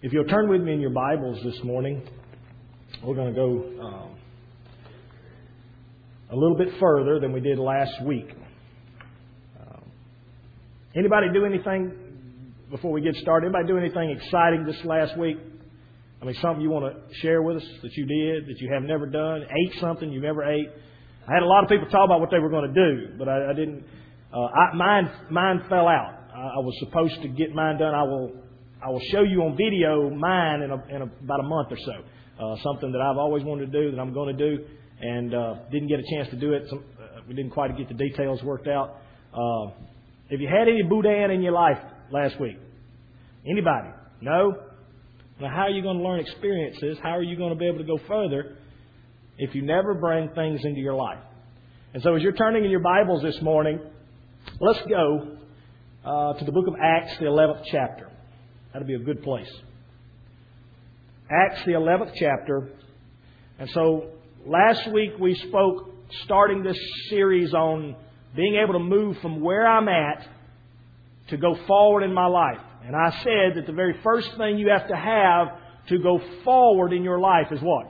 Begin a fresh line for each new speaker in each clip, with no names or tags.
If you'll turn with me in your Bibles this morning, we're going to go a little bit further than we did last week. Anybody do anything, before we get started, anybody do anything exciting this last week? I mean, something you want to share with us that you did, that you have never done, ate something you never ate? I had a lot of people talk about what they were going to do, but I didn't. Mine fell out. I was supposed to get mine done. I will show you on video mine in about a month or so. Something that I've always wanted to do, that I'm going to do, and didn't get a chance to do it. We didn't quite get the details worked out. Have you had any boudin in your life last week? Anybody? No? Now, how are you going to learn experiences? How are you going to be able to go further if you never bring things into your life? And so as you're turning in your Bibles this morning, let's go to the book of Acts, the 11th chapter. That'll be a good place. Acts, the 11th chapter. And so last week we spoke, starting this series on being able to move from where I'm at to go forward in my life. And I said that the very first thing you have to go forward in your life is what?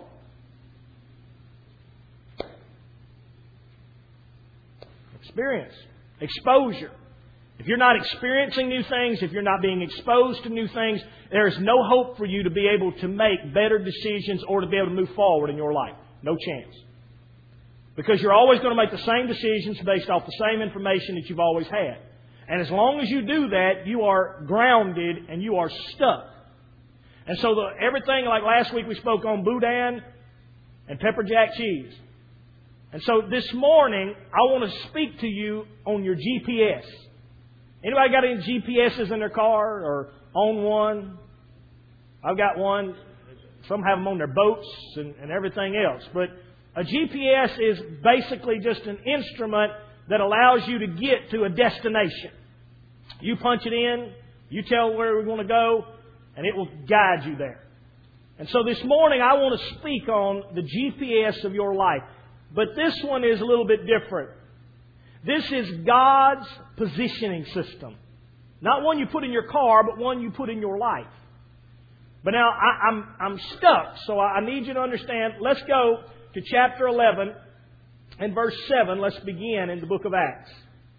Experience. Exposure. If you're not experiencing new things, if you're not being exposed to new things, there is no hope for you to be able to make better decisions or to be able to move forward in your life. No chance. Because you're always going to make the same decisions based off the same information that you've always had. And as long as you do that, you are grounded and you are stuck. And so everything, like last week we spoke on boudin and pepper jack cheese. And so this morning, I want to speak to you on your GPS. Anybody got any GPSs in their car or own one? I've got one. Some have them on their boats and everything else. But a GPS is basically just an instrument that allows you to get to a destination. You punch it in, you tell where we're going to go, and it will guide you there. And so this morning I want to speak on the GPS of your life. But this one is a little bit different. This is God's positioning system. Not one you put in your car, but one you put in your life. But now I'm stuck, so I need you to understand. Let's go to chapter 11 and verse 7. Let's begin in the book of Acts.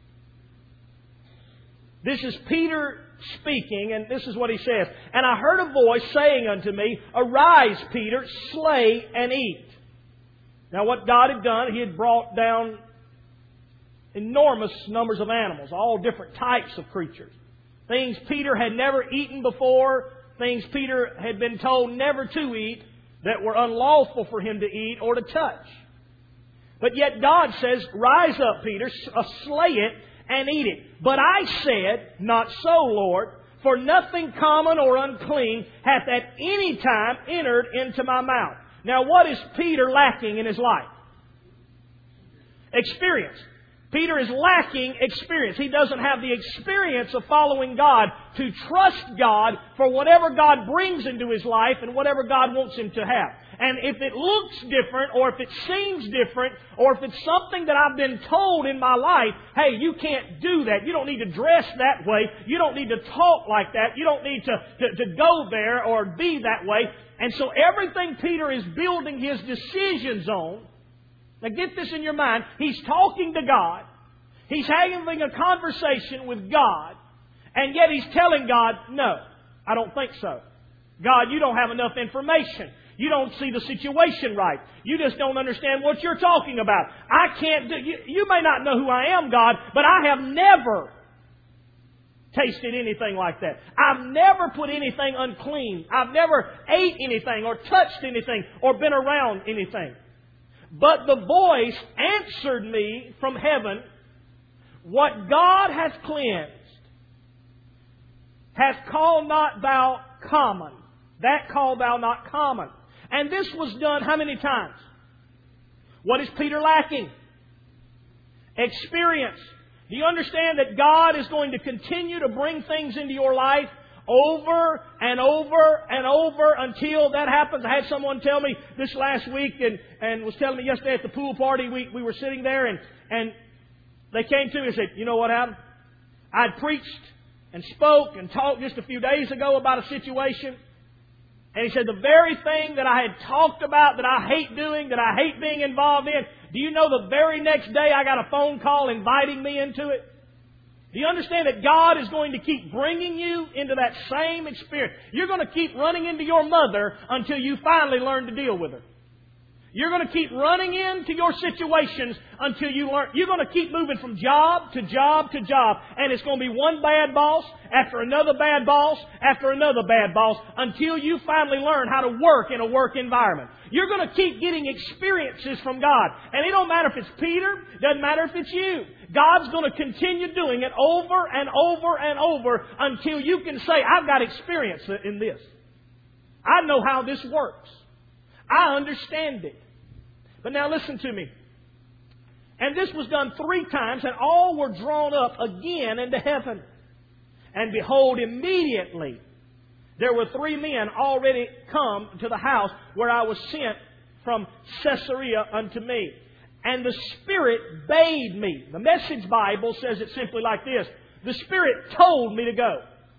This is Peter speaking, and this is what he says. And I heard a voice saying unto me, Arise, Peter, slay and eat. Now what God had done, He had brought down enormous numbers of animals, all different types of creatures. Things Peter had never eaten before, things Peter had been told never to eat, that were unlawful for him to eat or to touch. But yet God says, Rise up, Peter, slay it and eat it. But I said, Not so, Lord, for nothing common or unclean hath at any time entered into my mouth. Now what is Peter lacking in his life? Experience. Peter is lacking experience. He doesn't have the experience of following God, to trust God for whatever God brings into his life and whatever God wants him to have. And if it looks different, or if it seems different, or if it's something that I've been told in my life, hey, you can't do that. You don't need to dress that way. You don't need to talk like that. You don't need to go there or be that way. And so everything Peter is building his decisions on. Now get this in your mind. He's talking to God. He's having a conversation with God. And yet he's telling God, no, I don't think so. God, you don't have enough information. You don't see the situation right. You just don't understand what you're talking about. I can't do... You may not know who I am, God, but I have never tasted anything like that. I've never put anything unclean. I've never ate anything or touched anything or been around anything. But the voice answered me from heaven, What God has cleansed, hath called not thou common. That call thou not common. And this was done how many times? What is Peter lacking? Experience. Do you understand that God is going to continue to bring things into your life over and over and over until that happens? I had someone tell me this last week and was telling me yesterday at the pool party, we were sitting there and they came to me and said, you know what happened? I'd preached and spoke and talked just a few days ago about a situation. And he said, the very thing that I had talked about, that I hate doing, that I hate being involved in, do you know the very next day I got a phone call inviting me into it? Do you understand that God is going to keep bringing you into that same experience? You're going to keep running into your mother until you finally learn to deal with her. You're going to keep running into your situations until you learn. You're going to keep moving from job to job to job. And it's going to be one bad boss after another bad boss after another bad boss until you finally learn how to work in a work environment. You're going to keep getting experiences from God. And it don't matter if it's Peter. Doesn't matter if it's you. God's going to continue doing it over and over and over until you can say, I've got experience in this. I know how this works. I understand it. But now listen to me. And this was done 3 times, and all were drawn up again into heaven. And behold, immediately there were 3 men already come to the house where I was sent from Caesarea unto me. And the Spirit bade me. The Message Bible says it simply like this. The Spirit told me to go.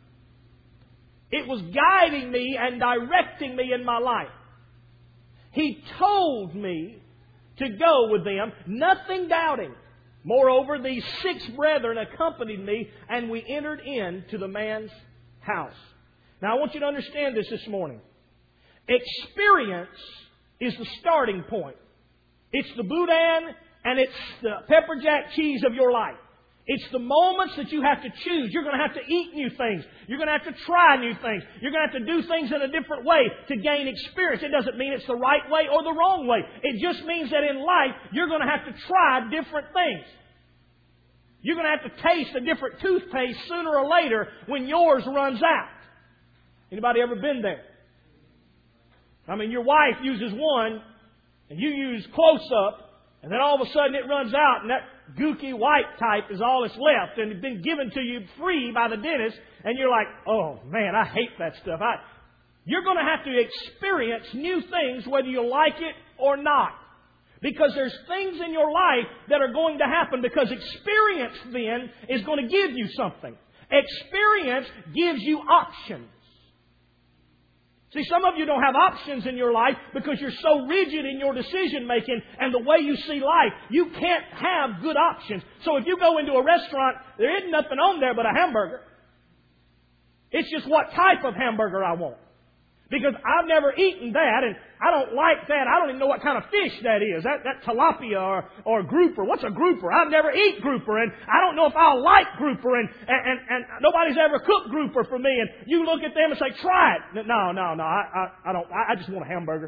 It was guiding me and directing me in my life. He told me to go with them, nothing doubting. Moreover, these 6 brethren accompanied me, and we entered into the man's house. Now, I want you to understand this morning. Experience is the starting point. It's the boudin and it's the pepper jack cheese of your life. It's the moments that you have to choose. You're going to have to eat new things. You're going to have to try new things. You're going to have to do things in a different way to gain experience. It doesn't mean it's the right way or the wrong way. It just means that in life, you're going to have to try different things. You're going to have to taste a different toothpaste sooner or later when yours runs out. Anybody ever been there? I mean, your wife uses one and you use close-up, and then all of a sudden it runs out, and that gooky white type is all that's left, and it's been given to you free by the dentist, and you're like, oh man, I hate that stuff. You're going to have to experience new things whether you like it or not. Because there's things in your life that are going to happen, because experience then is going to give you something. Experience gives you options. See, some of you don't have options in your life because you're so rigid in your decision making and the way you see life. You can't have good options. So if you go into a restaurant, there isn't nothing on there but a hamburger. It's just what type of hamburger I want. Because I've never eaten that, and I don't like that. I don't even know what kind of fish that is. That tilapia or grouper. What's a grouper? I've never eaten grouper, and I don't know if I'll like grouper, and nobody's ever cooked grouper for me. And you look at them and say, try it. No, I don't. I just want a hamburger.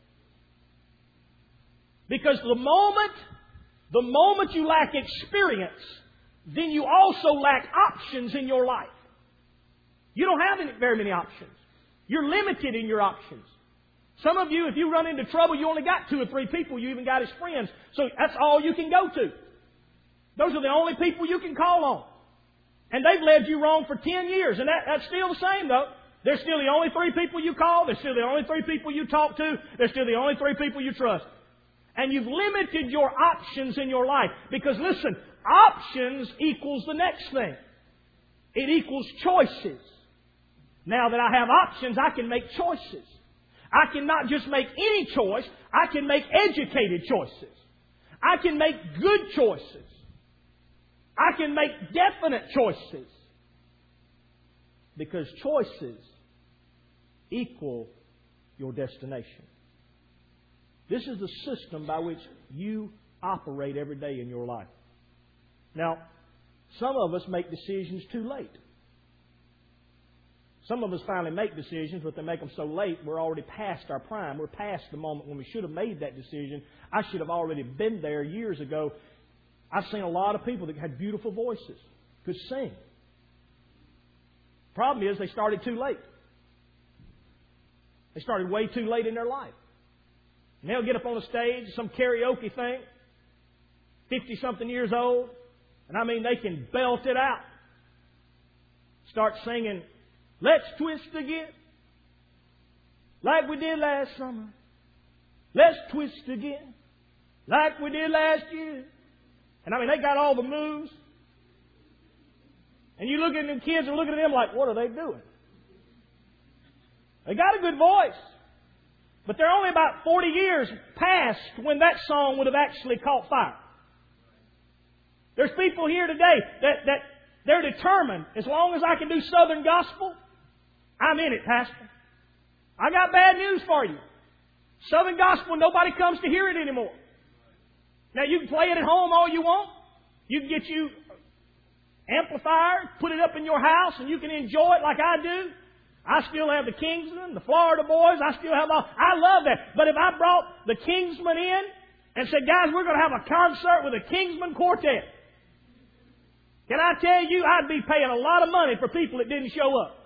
Because the moment you lack experience, then you also lack options in your life. You don't have very many options. You're limited in your options. Some of you, if you run into trouble, you only got 2 or 3 people you even got as friends. So that's all you can go to. Those are the only people you can call on. And they've led you wrong for 10 years. And that's still the same, though. They're still the only 3 people you call. They're still the only 3 people you talk to. They're still the only 3 people you trust. And you've limited your options in your life. Because listen, options equals the next thing. It equals choices. Now that I have options, I can make choices. I can not just make any choice, I can make educated choices. I can make good choices. I can make definite choices. Because choices equal your destination. This is the system by which you operate every day in your life. Now, some of us make decisions too late. Some of us finally make decisions, but they make them so late, we're already past our prime. We're past the moment when we should have made that decision. I should have already been there years ago. I've seen a lot of people that had beautiful voices, could sing. Problem is, they started too late. They started way too late in their life. And they'll get up on a stage, some karaoke thing, 50-something years old, and I mean, they can belt it out. Start singing, "Let's twist again, like we did last summer. Let's twist again, like we did last year." And I mean, they got all the moves. And you look at them kids and look at them like, what are they doing? They got a good voice. But they're only about 40 years past when that song would have actually caught fire. There's people here today that they're determined, as long as I can do Southern gospel, I'm in it, Pastor. I got bad news for you. Southern gospel, nobody comes to hear it anymore. Now, you can play it at home all you want. You can get you amplifier, put it up in your house, and you can enjoy it like I do. I still have the Kingsmen, the Florida boys. I still have all. I love that. But if I brought the Kingsmen in and said, guys, we're going to have a concert with the Kingsmen Quartet, can I tell you, I'd be paying a lot of money for people that didn't show up.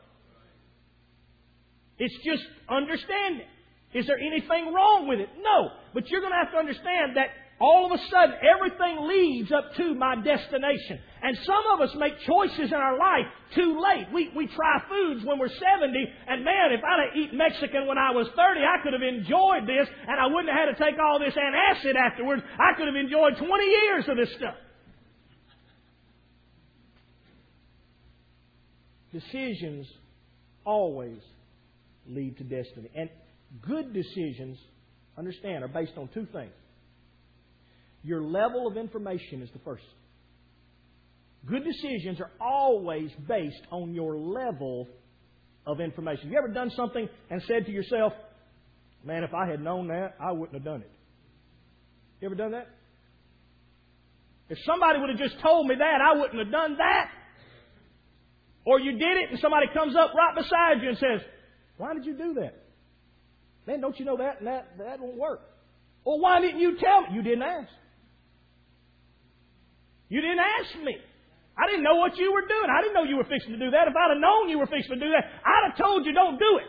It's just understanding. Is there anything wrong with it? No. But you're going to have to understand that all of a sudden, everything leads up to my destination. And some of us make choices in our life too late. We try foods when we're 70, and man, if I'd have eaten Mexican when I was 30, I could have enjoyed this, and I wouldn't have had to take all this antacid afterwards. I could have enjoyed 20 years of this stuff. Decisions always lead to destiny. And good decisions, understand, are based on two things. Your level of information is the first. Good decisions are always based on your level of information. Have you ever done something and said to yourself, man, if I had known that, I wouldn't have done it? You ever done that? If somebody would have just told me that, I wouldn't have done that. Or you did it and somebody comes up right beside you and says, why did you do that? Man, don't you know that and that won't work? Well, why didn't you tell me? You didn't ask. You didn't ask me. I didn't know what you were doing. I didn't know you were fixing to do that. If I'd have known you were fixing to do that, I'd have told you don't do it.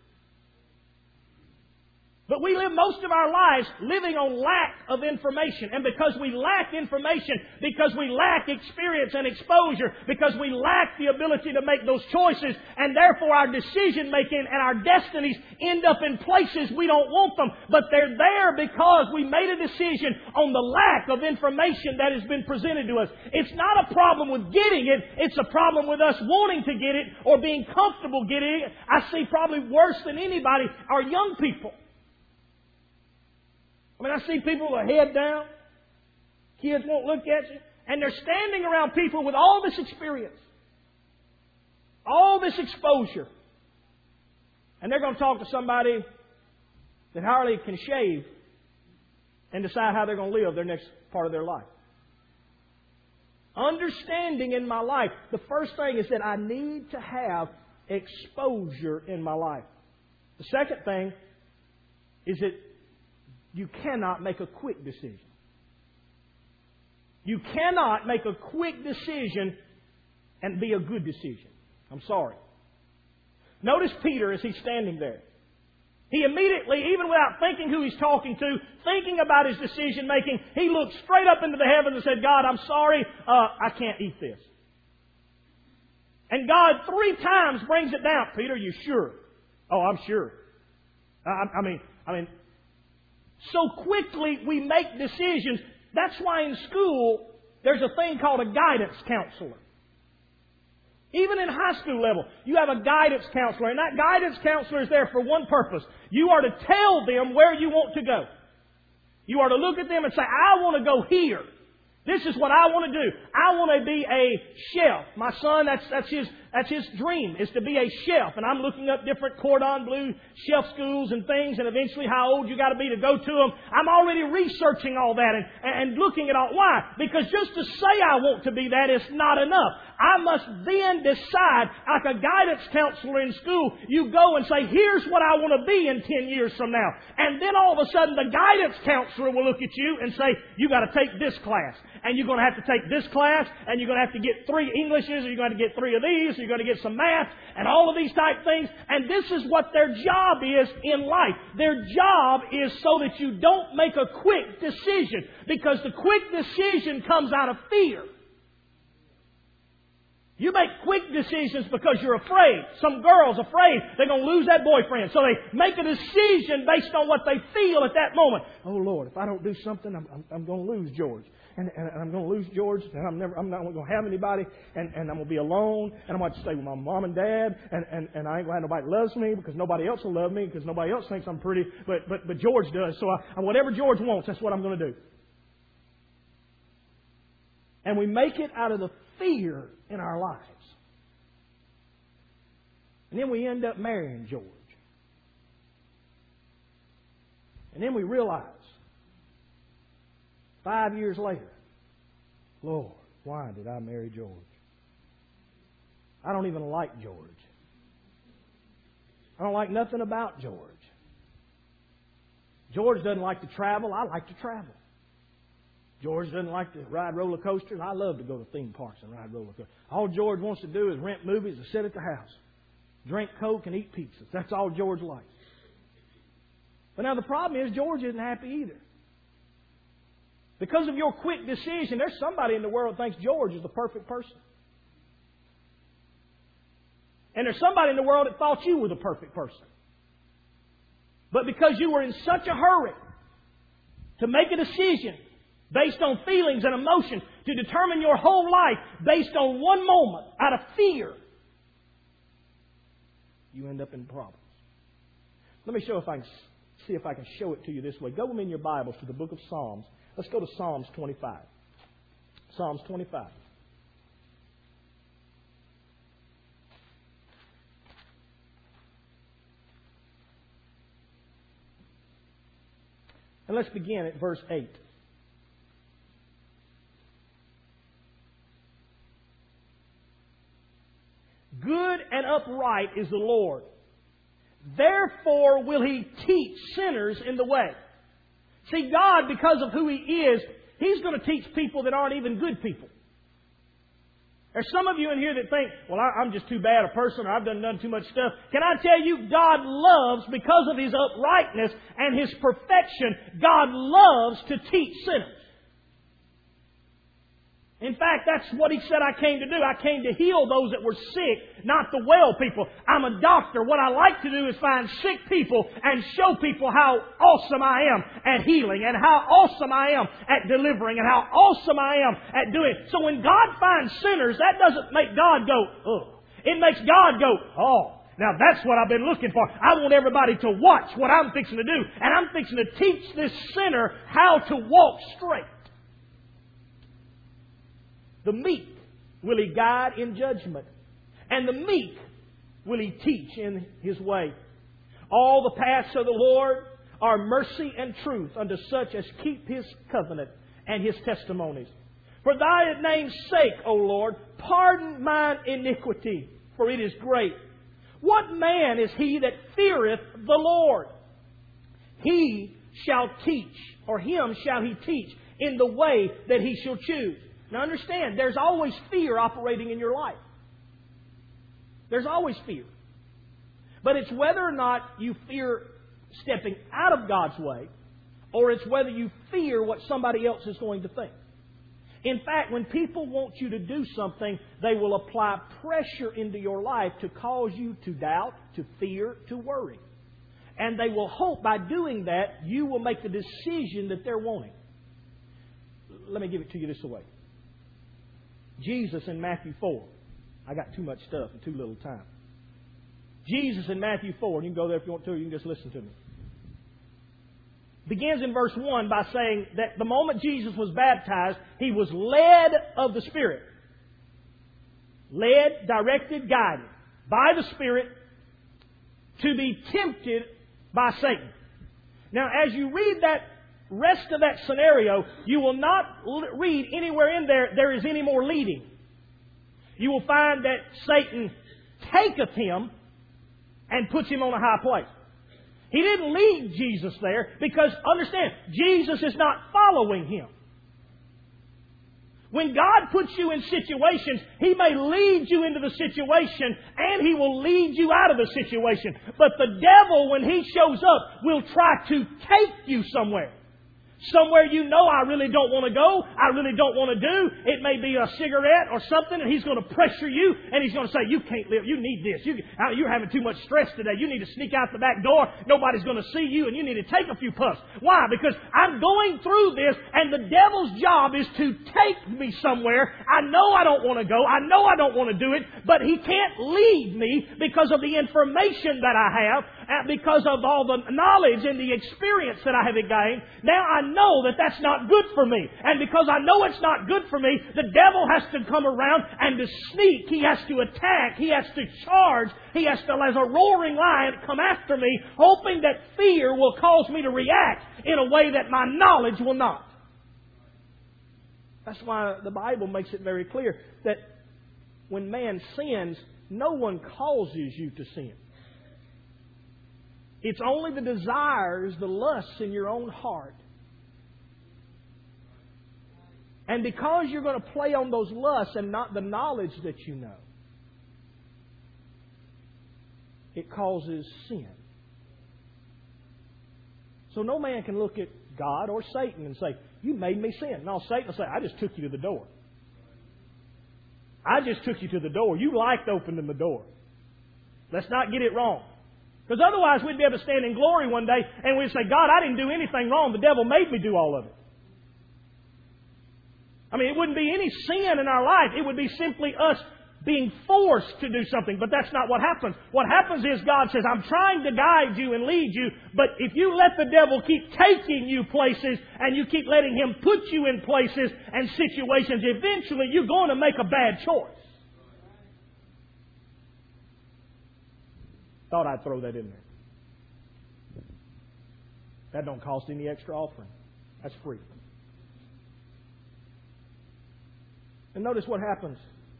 But we live most of our lives living on lack of information. And because we lack information, because we lack experience and exposure, because we lack the ability to make those choices, and therefore our decision making and our destinies end up in places we don't want them. But they're there because we made a decision on the lack of information that has been presented to us. It's not a problem with getting it. It's a problem with us wanting to get it or being comfortable getting it. I see probably worse than anybody are young people. I mean, I see people with their head down. Kids won't look at you. And they're standing around people with all this experience. All this exposure. And they're going to talk to somebody that hardly can shave and decide how they're going to live their next part of their life. Understanding in my life, the first thing is that I need to have exposure in my life. The second thing is that you cannot make a quick decision. You cannot make a quick decision and be a good decision. I'm sorry. Notice Peter as he's standing there. He immediately, even without thinking who he's talking to, thinking about his decision making, he looked straight up into the heavens and said, God, I'm sorry, I can't eat this. And God 3 times brings it down. Peter, you sure? Oh, I'm sure. I mean, so quickly we make decisions. That's why in school there's a thing called a guidance counselor. Even in high school level, you have a guidance counselor. And that guidance counselor is there for one purpose. You are to tell them where you want to go. You are to look at them and say, I want to go here. This is what I want to do. I want to be a chef. My son, that's his dream, is to be a chef. And I'm looking up different cordon bleu chef schools and things, and eventually how old you got to be to go to them. I'm already researching all that and looking at all. Why? Because just to say I want to be that is not enough. I must then decide, like a guidance counselor in school, you go and say, here's what I want to be in 10 years from now. And then all of a sudden the guidance counselor will look at you and say, you got to take this class. And you're going to have to take this class, and you're going to have to get 3 Englishes, or you're going to get 3 of these, or you're going to get some math, and all of these type things. And this is what their job is in life. Their job is so that you don't make a quick decision, because the quick decision comes out of fear. You make quick decisions because you're afraid. Some girl's afraid they're going to lose that boyfriend. So they make a decision based on what they feel at that moment. Oh, Lord, if I don't do something, I'm going to lose George. and I'm going to lose George, and I'm not going to have anybody, and I'm going to be alone, and I'm going to stay with my mom and dad, and I ain't going to have nobody that loves me because nobody else will love me because nobody else thinks I'm pretty, but George does. So whatever George wants, that's what I'm going to do. And we make it out of the fear in our lives. And then we end up marrying George. And then we realize, 5 years later, Lord, why did I marry George? I don't even like George. I don't like nothing about George. George doesn't like to travel. I like to travel. George doesn't like to ride roller coasters. I love to go to theme parks and ride roller coasters. All George wants to do is rent movies and sit at the house, drink Coke and eat pizzas. That's all George likes. But now the problem is George isn't happy either. Because of your quick decision, there's somebody in the world that thinks George is the perfect person. And there's somebody in the world that thought you were the perfect person. But because you were in such a hurry to make a decision based on feelings and emotions, to determine your whole life based on one moment out of fear, you end up in problems. Let me see if I can show it to you this way. Go with me in your Bibles to the book of Psalms. Let's go to Psalms 25. Psalms 25. And let's begin at verse 8. Good and upright is the Lord. Therefore will He teach sinners in the way. See, God, because of who He is, He's going to teach people that aren't even good people. There's some of you in here that think, well, I'm just too bad a person, or I've done too much stuff. Can I tell you, God loves, because of His uprightness and His perfection, God loves to teach sinners. In fact, that's what He said I came to do. I came to heal those that were sick, not the well people. I'm a doctor. What I like to do is find sick people and show people how awesome I am at healing and how awesome I am at delivering and how awesome I am at doing it. So when God finds sinners, that doesn't make God go, oh. It makes God go, oh. Now that's what I've been looking for. I want everybody to watch what I'm fixing to do. And I'm fixing to teach this sinner how to walk straight. The meek will He guide in judgment, and the meek will He teach in His way. All the paths of the Lord are mercy and truth unto such as keep His covenant and His testimonies. For Thy name's sake, O Lord, pardon mine iniquity, for it is great. What man is he that feareth the Lord? He shall teach, or him shall He teach in the way that he shall choose. Now understand, there's always fear operating in your life. There's always fear. But it's whether or not you fear stepping out of God's way, or it's whether you fear what somebody else is going to think. In fact, when people want you to do something, they will apply pressure into your life to cause you to doubt, to fear, to worry. And they will hope by doing that, you will make the decision that they're wanting. Let me give it to you this way. Jesus in Matthew 4. I got too much stuff and too little time. Jesus in Matthew 4. And you can go there if you want to. You can just listen to me. Begins in verse 1 by saying that the moment Jesus was baptized, He was led of the Spirit. Led, directed, guided by the Spirit to be tempted by Satan. Now, as you read that rest of that scenario, you will not read anywhere in there is any more leading. You will find that Satan taketh Him and puts Him on a high place. He didn't lead Jesus there because, understand, Jesus is not following Him. When God puts you in situations, He may lead you into the situation and He will lead you out of the situation. But the devil, when he shows up, will try to take you somewhere. somewhere you know I really don't want to go, I really don't want to do. It may be a cigarette or something, and He's going to pressure you, and He's going to say, you can't live, you need this. You're having too much stress today. You need to sneak out the back door. Nobody's going to see you, and you need to take a few puffs. Why? Because I'm going through this, and the devil's job is to take me somewhere. I know I don't want to go. I know I don't want to do it, but he can't lead me because of the information that I have, because of all the knowledge and the experience that I have gained. Now I know that that's not good for me. And because I know it's not good for me, the devil has to come around and to sneak. He has to attack. He has to charge. He has to, as a roaring lion, come after me, hoping that fear will cause me to react in a way that my knowledge will not. That's why the Bible makes it very clear that when man sins, no one causes you to sin. It's only the desires, the lusts in your own heart. And because you're going to play on those lusts and not the knowledge that you know, it causes sin. So no man can look at God or Satan and say, you made me sin. No, Satan will say, I just took you to the door. I just took you to the door. You liked opening the door. Let's not get it wrong. Because otherwise we'd be able to stand in glory one day and we'd say, God, I didn't do anything wrong. The devil made me do all of it. I mean, it wouldn't be any sin in our life. It would be simply us being forced to do something. But that's not what happens. What happens is God says, I'm trying to guide you and lead you, but if you let the devil keep taking you places and you keep letting him put you in places and situations, eventually you're going to make a bad choice. Thought I'd throw that in there. That don't cost any extra offering. That's free. And notice what happens.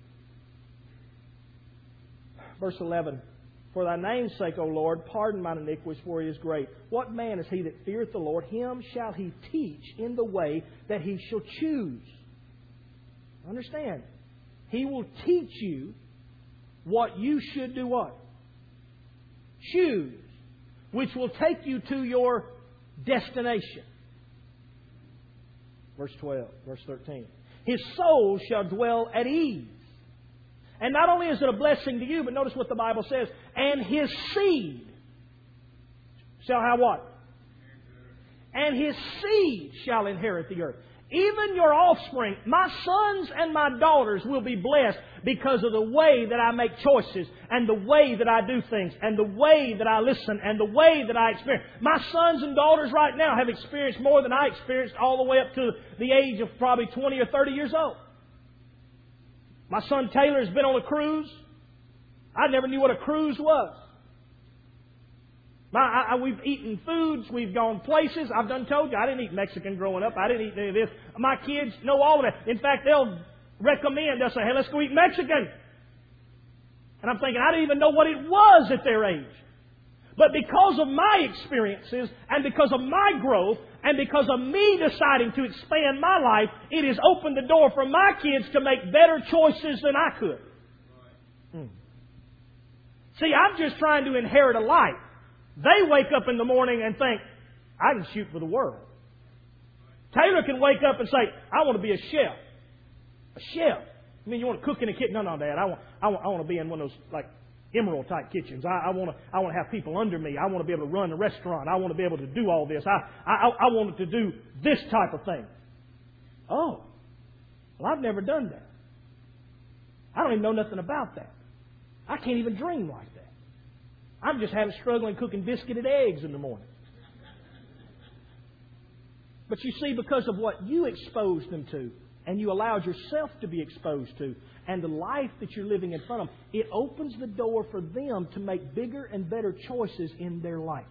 Verse 11. For thy name's sake, O Lord, pardon mine iniquities, for he is great. What man is he that feareth the Lord? Him shall he teach in the way that he shall choose. Understand? He will teach you what you should do what? Choose. Which will take you to your destination. Verse 12, verse 13. His soul shall dwell at ease. And not only is it a blessing to you, but notice what the Bible says. And his seed shall have what? And his seed shall inherit the earth. Even your offspring, my sons and my daughters will be blessed because of the way that I make choices and the way that I do things and the way that I listen and the way that I experience. My sons and daughters right now have experienced more than I experienced all the way up to the age of probably 20 or 30 years old. My son Taylor has been on a cruise. I never knew what a cruise was. We've eaten foods. We've gone places. I've done told you, I didn't eat Mexican growing up. I didn't eat any of this. My kids know all of that. In fact, they'll recommend. They'll say, hey, let's go eat Mexican. And I'm thinking, I didn't even know what it was at their age. But because of my experiences and because of my growth and because of me deciding to expand my life, it has opened the door for my kids to make better choices than I could. See, I'm just trying to inherit a life. They wake up in the morning and think, I can shoot for the world. Taylor can wake up and say, I want to be a chef. A chef. I mean, you want to cook in a kitchen? No, Dad. I want to be in one of those like Emerald type kitchens. I want to have people under me. I want to be able to run a restaurant. I want to be able to do all this. I wanted to do this type of thing. Oh, well, I've never done that. I don't even know nothing about that. I can't even dream like that. I'm just struggling cooking biscuited eggs in the morning. But you see, because of what you exposed them to, and you allowed yourself to be exposed to, and the life that you're living in front of them, it opens the door for them to make bigger and better choices in their life.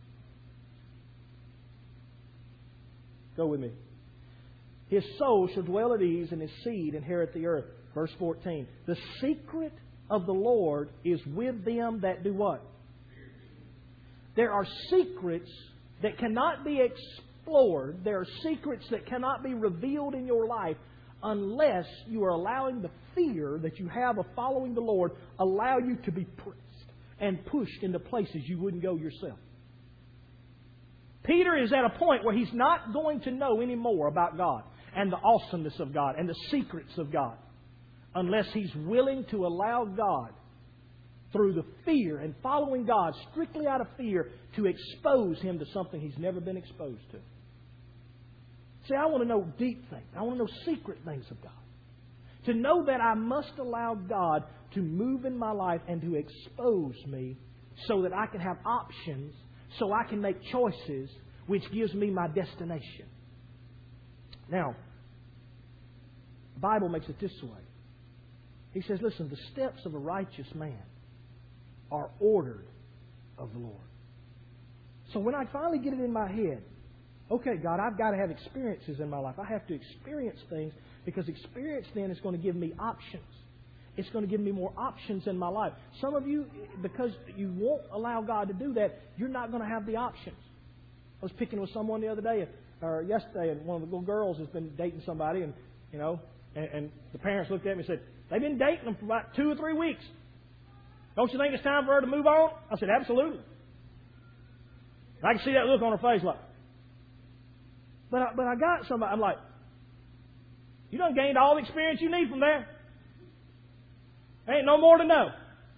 Go with me. His soul shall dwell at ease, and his seed inherit the earth. Verse 14. The secret of the Lord is with them that do what? There are secrets that cannot be explored. There are secrets that cannot be revealed in your life unless you are allowing the fear that you have of following the Lord allow you to be pressed and pushed into places you wouldn't go yourself. Peter is at a point where he's not going to know any more about God and the awesomeness of God and the secrets of God unless he's willing to allow God, through the fear and following God strictly out of fear, to expose him to something he's never been exposed to. See, I want to know deep things. I want to know secret things of God. To know that I must allow God to move in my life and to expose me so that I can have options, so I can make choices, which gives me my destination. Now, the Bible makes it this way. He says, listen, the steps of a righteous man are ordered of the Lord. So when I finally get it in my head, okay, God, I've got to have experiences in my life. I have to experience things, because experience then is going to give me options. It's going to give me more options in my life. Some of you, because you won't allow God to do that, you're not going to have the options. I was picking with someone the other day, or yesterday, and one of the little girls has been dating somebody, and and the parents looked at me and said, they've been dating them for about 2 or 3 weeks. Don't you think it's time for her to move on? I said, absolutely. And I can see that look on her face, like. But I got somebody. I'm like, you done gained all the experience you need from there. There ain't no more to know.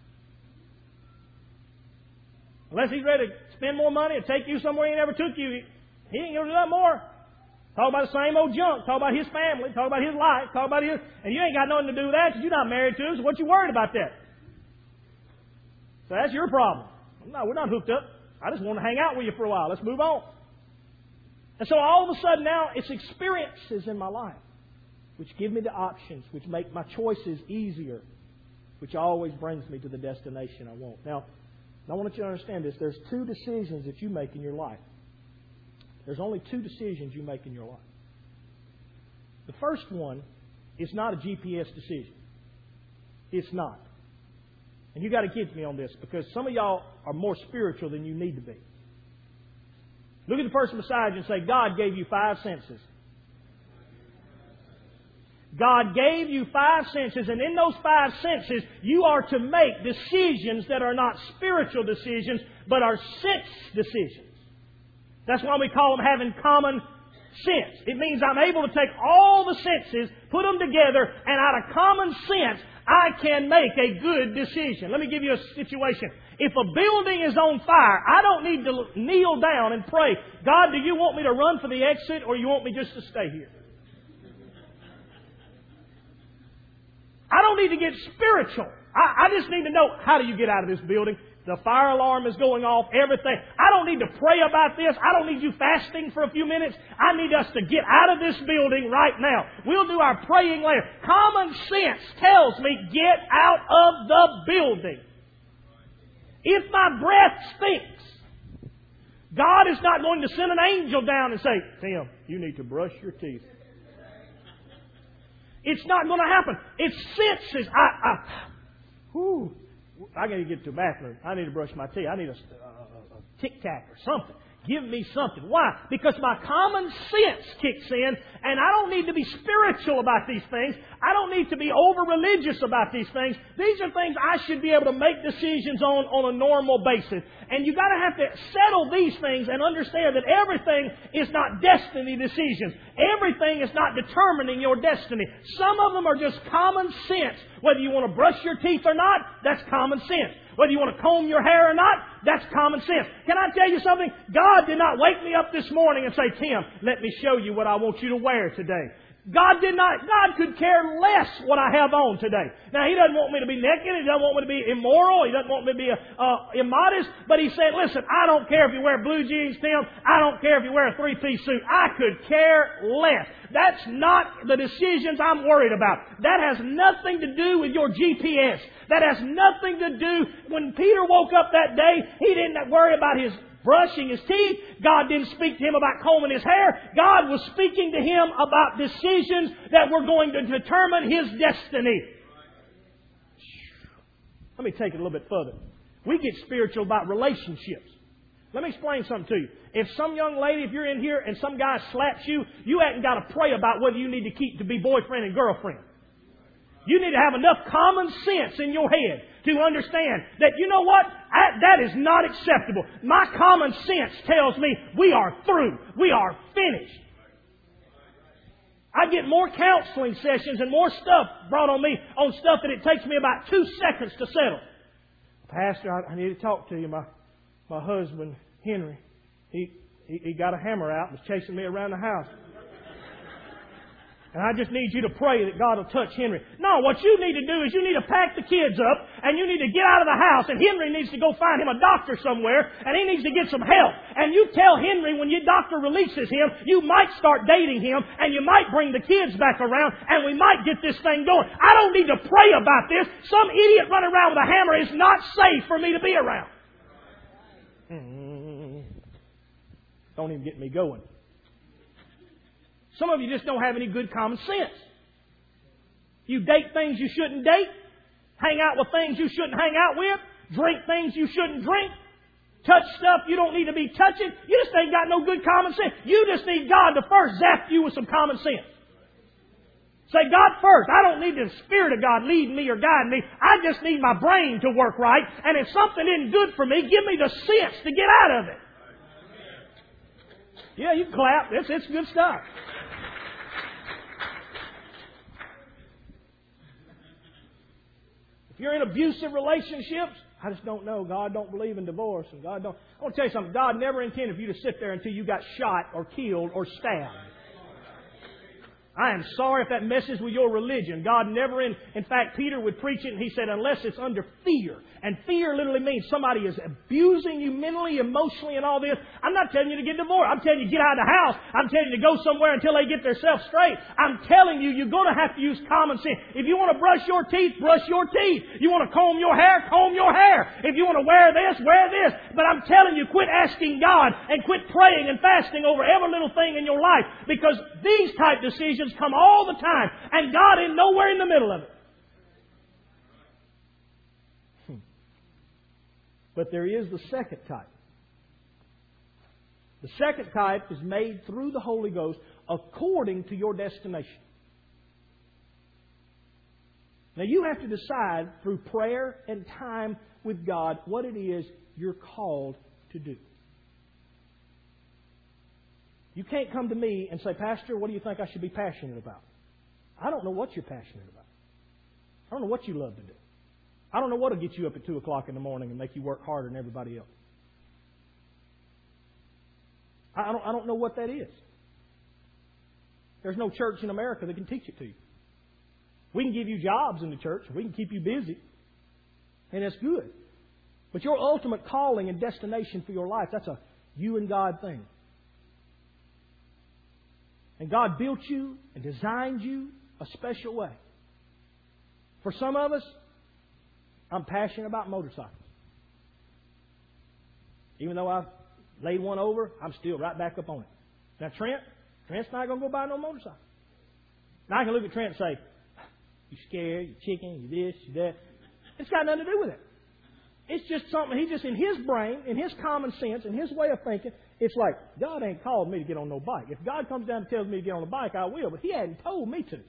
Unless he's ready to spend more money and take you somewhere he never took you, he ain't going to do that more. Talk about the same old junk. Talk about his family. Talk about his life. Talk about his... And you ain't got nothing to do with that because you're not married to him, so what you worried about that? So that's your problem. No, we're not hooked up. I just want to hang out with you for a while. Let's move on. And so all of a sudden now, it's experiences in my life which give me the options, which make my choices easier, which always brings me to the destination I want. Now, I want you to understand this. There's 2 decisions that you make in your life. There's only 2 decisions you make in your life. The first one is not a GPS decision. It's not. And you got to get me on this, because some of y'all are more spiritual than you need to be. Look at the person beside you and say, God gave you 5 senses. God gave you 5 senses, and in those 5 senses, you are to make decisions that are not spiritual decisions, but are sense decisions. That's why we call them having common sense. It means I'm able to take all the senses, put them together, and out of common sense, I can make a good decision. Let me give you a situation. If a building is on fire, I don't need to kneel down and pray, God, do you want me to run for the exit, or you want me just to stay here? I don't need to get spiritual. I just need to know, how do you get out of this building? The fire alarm is going off, everything. I don't need to pray about this. I don't need you fasting for a few minutes. I need us to get out of this building right now. We'll do our praying later. Common sense tells me, get out of the building. If my breath stinks, God is not going to send an angel down and say, Tim, you need to brush your teeth. It's not going to happen. It's senses. I got to get to the bathroom. I need to brush my teeth. I need a Tic Tac or something. Give me something. Why? Because my common sense kicks in, and I don't need to be spiritual about these things. I don't need to be over-religious about these things. These are things I should be able to make decisions on a normal basis. And you've got to have to settle these things and understand that everything is not destiny decisions. Everything is not determining your destiny. Some of them are just common sense. Whether you want to brush your teeth or not, that's common sense. Whether you want to comb your hair or not, that's common sense. Can I tell you something? God did not wake me up this morning and say, Tim, let me show you what I want you to wear today. God could care less what I have on today. Now, He doesn't want me to be naked. He doesn't want me to be immoral. He doesn't want me to be immodest. But He said, listen, I don't care if you wear blue jeans, Tim. I don't care if you wear a 3-piece suit. I could care less. That's not the decisions I'm worried about. That has nothing to do with your GPS. That has nothing to do... When Peter woke up that day, he didn't worry about his brushing his teeth. God didn't speak to him about combing his hair. God was speaking to him about decisions that were going to determine his destiny. Let me take it a little bit further. We get spiritual about relationships. Let me explain something to you. If some young lady, if you're in here and some guy slaps you, you haven't got to pray about whether you need to keep to be boyfriend and girlfriend. You need to have enough common sense in your head to understand that, you know what? That is not acceptable. My common sense tells me we are through. We are finished. I get more counseling sessions and more stuff brought on me on stuff that it takes me about 2 seconds to settle. Pastor, I need to talk to you. My husband, Henry, he got a hammer out and was chasing me around the house. And I just need you to pray that God will touch Henry. No, what you need to do is you need to pack the kids up and you need to get out of the house, and Henry needs to go find him a doctor somewhere, and he needs to get some help. And you tell Henry when your doctor releases him, you might start dating him and you might bring the kids back around and we might get this thing going. I don't need to pray about this. Some idiot running around with a hammer is not safe for me to be around. Don't even get me going. Some of you just don't have any good common sense. You date things you shouldn't date, hang out with things you shouldn't hang out with, drink things you shouldn't drink, touch stuff you don't need to be touching. You just ain't got no good common sense. You just need God to first zap you with some common sense. Say, God first. I don't need the Spirit of God leading me or guiding me. I just need my brain to work right. And if something isn't good for me, give me the sense to get out of it. Yeah, you can clap. It's good stuff. If you're in abusive relationships, I just don't know. God don't believe in divorce. And God don't. I want to tell you something. God never intended for you to sit there until you got shot or killed or stabbed. I am sorry if that messes with your religion. God never in fact, Peter would preach it and he said, unless it's under fear. And fear literally means somebody is abusing you mentally, emotionally, and all this. I'm not telling you to get divorced. I'm telling you to get out of the house. I'm telling you to go somewhere until they get themselves straight. I'm telling you, you're going to have to use common sense. If you want to brush your teeth, brush your teeth. You want to comb your hair, comb your hair. If you want to wear this, wear this. But I'm telling you, quit asking God and quit praying and fasting over every little thing in your life, because these type decisions come all the time, and God is nowhere in the middle of it. But there is the second type. The second type is made through the Holy Ghost according to your destination. Now you have to decide through prayer and time with God what it is you're called to do. You can't come to me and say, Pastor, what do you think I should be passionate about? I don't know what you're passionate about. I don't know what you love to do. I don't know what will get you up at 2 o'clock in the morning and make you work harder than everybody else. I don't know what that is. There's no church in America that can teach it to you. We can give you jobs in the church. We can keep you busy. And that's good. But your ultimate calling and destination for your life, that's a you and God thing. And God built you and designed you a special way. For some of us, I'm passionate about motorcycles. Even though I've laid one over, I'm still right back up on it. Now Trent's not going to go buy no motorcycle. Now I can look at Trent and say, you scared, you chicken, you this, you that. It's got nothing to do with it. It's just something, he just in his brain, in his common sense, in his way of thinking, it's like, God ain't called me to get on no bike. If God comes down and tells me to get on a bike, I will, but He hadn't told me to.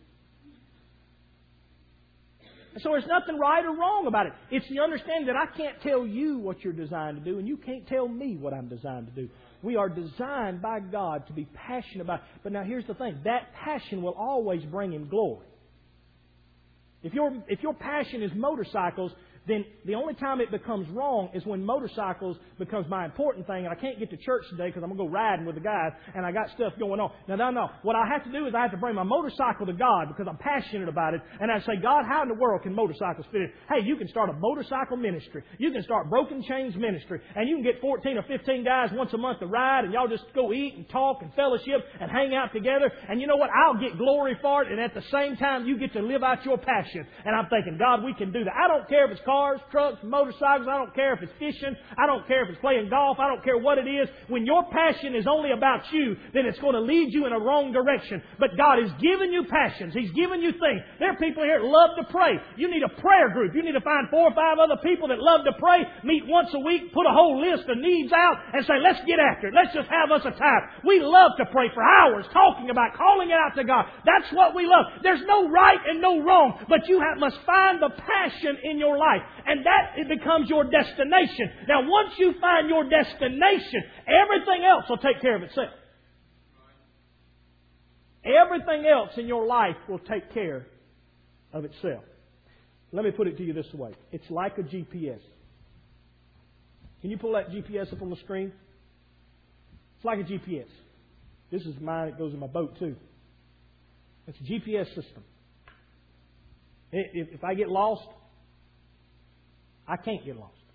So there's nothing right or wrong about it. It's the understanding that I can't tell you what you're designed to do, and you can't tell me what I'm designed to do. We are designed by God to be passionate about it. But now here's the thing. That passion will always bring Him glory. If your passion is motorcycles, then the only time it becomes wrong is when motorcycles becomes my important thing, and I can't get to church today because I'm going to go riding with the guys, and I got stuff going on. Now, no. What I have to do is I have to bring my motorcycle to God because I'm passionate about it, and I say, God, how in the world can motorcycles fit in? Hey, you can start a motorcycle ministry. You can start Broken Chains ministry, and you can get 14 or 15 guys once a month to ride, and y'all just go eat and talk and fellowship and hang out together, and you know what? I'll get glory for it, and at the same time, you get to live out your passion. And I'm thinking, God, we can do that. I don't care if it's cars, trucks, motorcycles. I don't care if it's fishing. I don't care if it's playing golf. I don't care what it is. When your passion is only about you, then it's going to lead you in a wrong direction. But God has given you passions. He's given you things. There are people here that love to pray. You need a prayer group. You need to find 4 or 5 other people that love to pray, meet once a week, put a whole list of needs out, and say, let's get after it. Let's just have us a time. We love to pray for hours, talking about, calling it out to God. That's what we love. There's no right and no wrong, but you must find the passion in your life. And that it becomes your destination. Now, once you find your destination, everything else will take care of itself. Everything else in your life will take care of itself. Let me put it to you this way. It's like a GPS. Can you pull that GPS up on the screen? It's like a GPS. This is mine. It goes in my boat too. It's a GPS system. If I get lost, I can't get lost.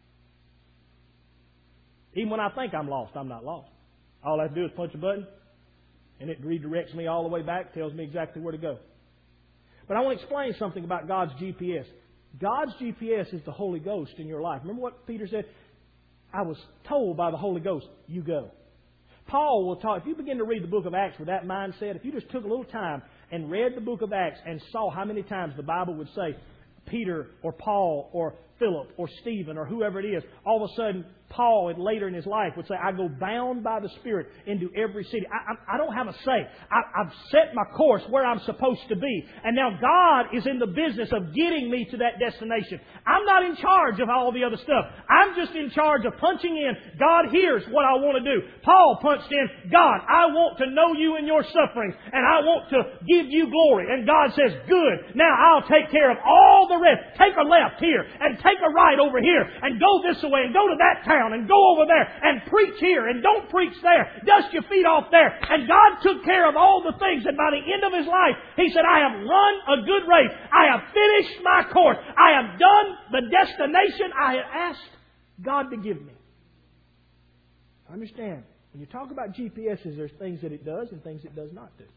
Even when I think I'm lost, I'm not lost. All I have to do is punch a button, and it redirects me all the way back, tells me exactly where to go. But I want to explain something about God's GPS. God's GPS is the Holy Ghost in your life. Remember what Peter said? I was told by the Holy Ghost, you go. Paul will talk, if you begin to read the book of Acts with that mindset, if you just took a little time and read the book of Acts and saw how many times the Bible would say Peter or Paul or Philip or Stephen or whoever it is, all of a sudden Paul, later in his life, would say, I go bound by the Spirit into every city. I don't have a say. I've set my course where I'm supposed to be. And now God is in the business of getting me to that destination. I'm not in charge of all the other stuff. I'm just in charge of punching in, God, here's what I want to do. Paul punched in, God, I want to know you in your sufferings, and I want to give you glory. And God says, good. Now I'll take care of all the rest. Take a left here, and take a right over here, and go this way, and go to that town, and go over there, and preach here, and don't preach there. Dust your feet off there. And God took care of all the things, and by the end of His life, He said, I have run a good race. I have finished my course. I have done the destination I had asked God to give me. Understand, when you talk about GPSs, there's things that it does and things it does not do.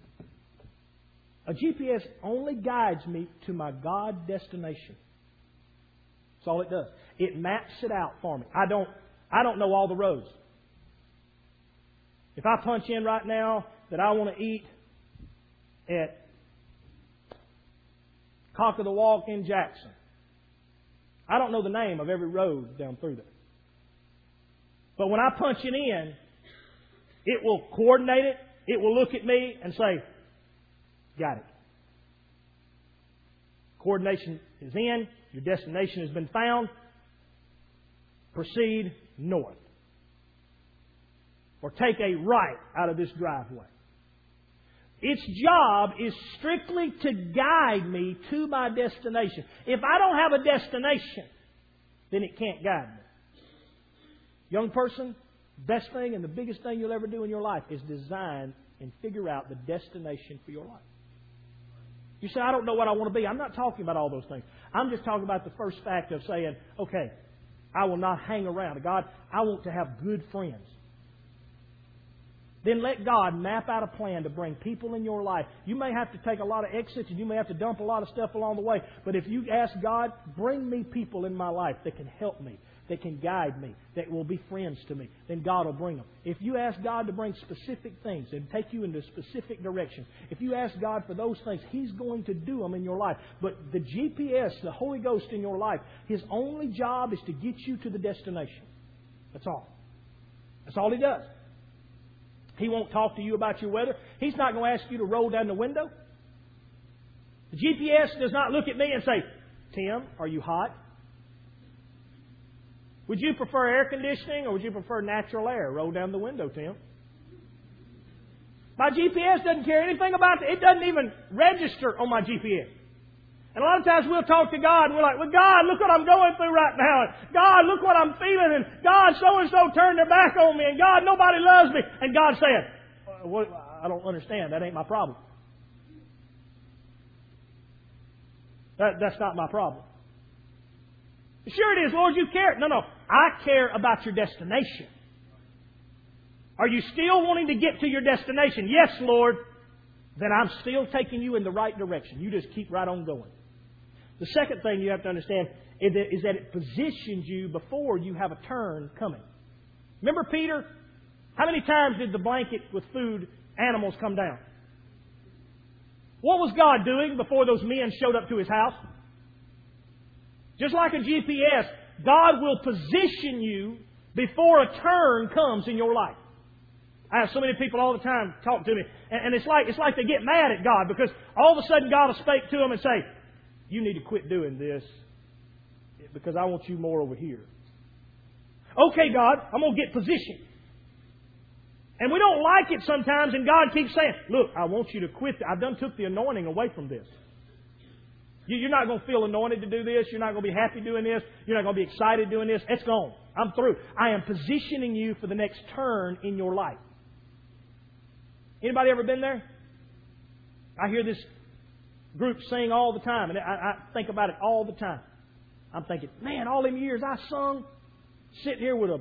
A GPS only guides me to my God destination. That's all it does. It maps it out for me. I don't know all the roads. If I punch in right now that I want to eat at Cock of the Walk in Jackson, I don't know the name of every road down through there. But when I punch it in, it will coordinate it. It will look at me and say, got it. Coordination is in. Your destination has been found. Proceed north. Or take a right out of this driveway. Its job is strictly to guide me to my destination. If I don't have a destination, then it can't guide me. Young person, best thing and the biggest thing you'll ever do in your life is design and figure out the destination for your life. You say, I don't know what I want to be. I'm not talking about all those things. I'm just talking about the first fact of saying, okay, I will not hang around. God, I want to have good friends. Then let God map out a plan to bring people in your life. You may have to take a lot of exits and you may have to dump a lot of stuff along the way. But if you ask God, bring me people in my life that can help me, that can guide me, that will be friends to me, then God will bring them. If you ask God to bring specific things and take you into a specific direction, if you ask God for those things, He's going to do them in your life. But the GPS, the Holy Ghost in your life, His only job is to get you to the destination. That's all. That's all He does. He won't talk to you about your weather. He's not going to ask you to roll down the window. The GPS does not look at me and say, Tim, are you hot? Would you prefer air conditioning or would you prefer natural air? Roll down the window, Tim. My GPS doesn't care anything about it. It doesn't even register on my GPS. And a lot of times we'll talk to God and we're like, well, God, look what I'm going through right now. And God, look what I'm feeling. And God, so-and-so turned their back on me. And God, nobody loves me. And God said, well, I don't understand. That ain't my problem. That's not my problem. Sure it is, Lord, you care. No. I care about your destination. Are you still wanting to get to your destination? Yes, Lord. Then I'm still taking you in the right direction. You just keep right on going. The second thing you have to understand is that it positions you before you have a turn coming. Remember Peter? How many times did the blanket with food animals come down? What was God doing before those men showed up to his house? Just like a GPS, God will position you before a turn comes in your life. I have so many people all the time talk to me, and it's like they get mad at God because all of a sudden God will speak to them and say, you need to quit doing this. because I want you more over here. Okay, God, I'm going to get positioned. And we don't like it sometimes, and God keeps saying, look, I want you to quit. I've done took the anointing away from this. You're not going to feel anointed to do this. You're not going to be happy doing this. You're not going to be excited doing this. It's gone. I'm through. I am positioning you for the next turn in your life. Anybody ever been there? I hear this group sing all the time, and I think about it all the time. I'm thinking, man, all them years I sung, sitting here with a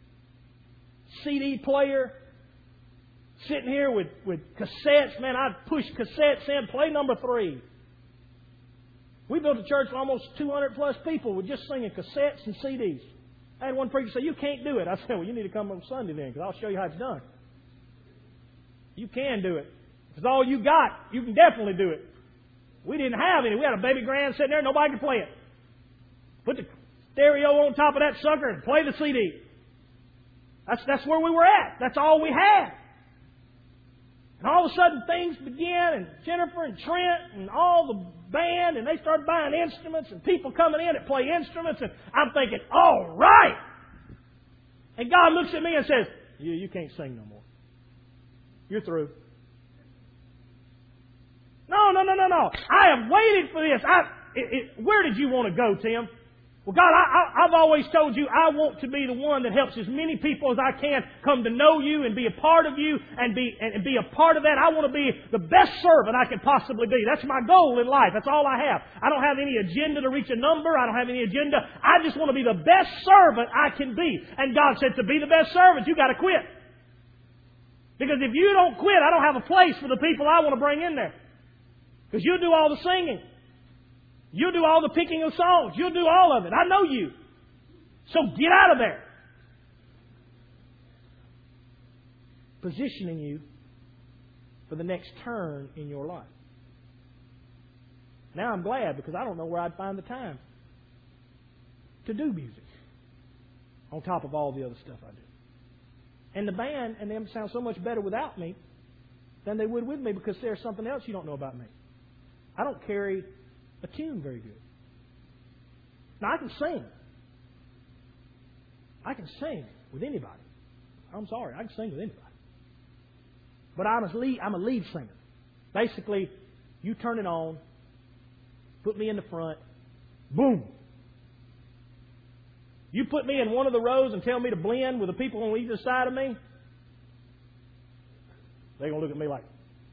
CD player, sitting here with cassettes. Man, I'd push cassettes in, play number 3. We built a church with almost 200 plus people with just singing cassettes and CDs. I had one preacher say, you can't do it. I said, well, you need to come on Sunday then, because I'll show you how it's done. You can do it. If it's all you got, you can definitely do it. We didn't have any. We had a baby grand sitting there, nobody could play it. Put the stereo on top of that sucker and play the CD. That's where we were at. That's all we had. And all of a sudden things began, and Jennifer and Trent and all the band, and they started buying instruments, and people coming in that play instruments, and I'm thinking, all right. And God looks at me and says, you can't sing no more. You're through. No. I have waited for this. Where did you want to go, Tim? Well, God, I've always told you I want to be the one that helps as many people as I can come to know you and be a part of you and be a part of that. I want to be the best servant I can possibly be. That's my goal in life. That's all I have. I don't have any agenda to reach a number. I don't have any agenda. I just want to be the best servant I can be. And God said, to be the best servant, you got to quit. Because if you don't quit, I don't have a place for the people I want to bring in there. Because you'll do all the singing. You'll do all the picking of songs. You'll do all of it. I know you. So get out of there. Positioning you for the next turn in your life. Now I'm glad, because I don't know where I'd find the time to do music on top of all the other stuff I do. And the band and them sound so much better without me than they would with me, because there's something else you don't know about me. I don't carry a tune very good. Now, I can sing. I can sing with anybody. I'm sorry, I can sing with anybody. But I'm a lead singer. Basically, you turn it on, put me in the front, boom. You put me in one of the rows and tell me to blend with the people on either side of me, they're going to look at me like,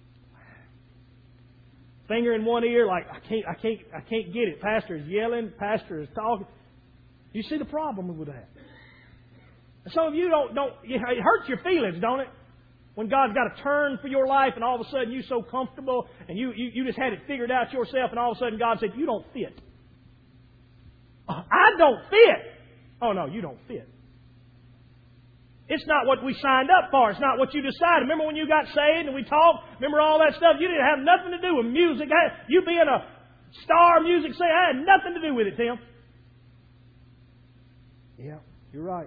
finger in one ear, like, I can't get it. Pastor is yelling, pastor is talking. You see the problem with that? And some of you don't. It hurts your feelings, don't it? When God's got a turn for your life, and all of a sudden you're so comfortable, and you just had it figured out yourself, and all of a sudden God said, you don't fit. I don't fit. Oh no, you don't fit. It's not what we signed up for. It's not what you decided. Remember when you got saved and we talked? Remember all that stuff? You didn't have nothing to do with music. You being a star music singer, I had nothing to do with it, Tim. Yeah, you're right.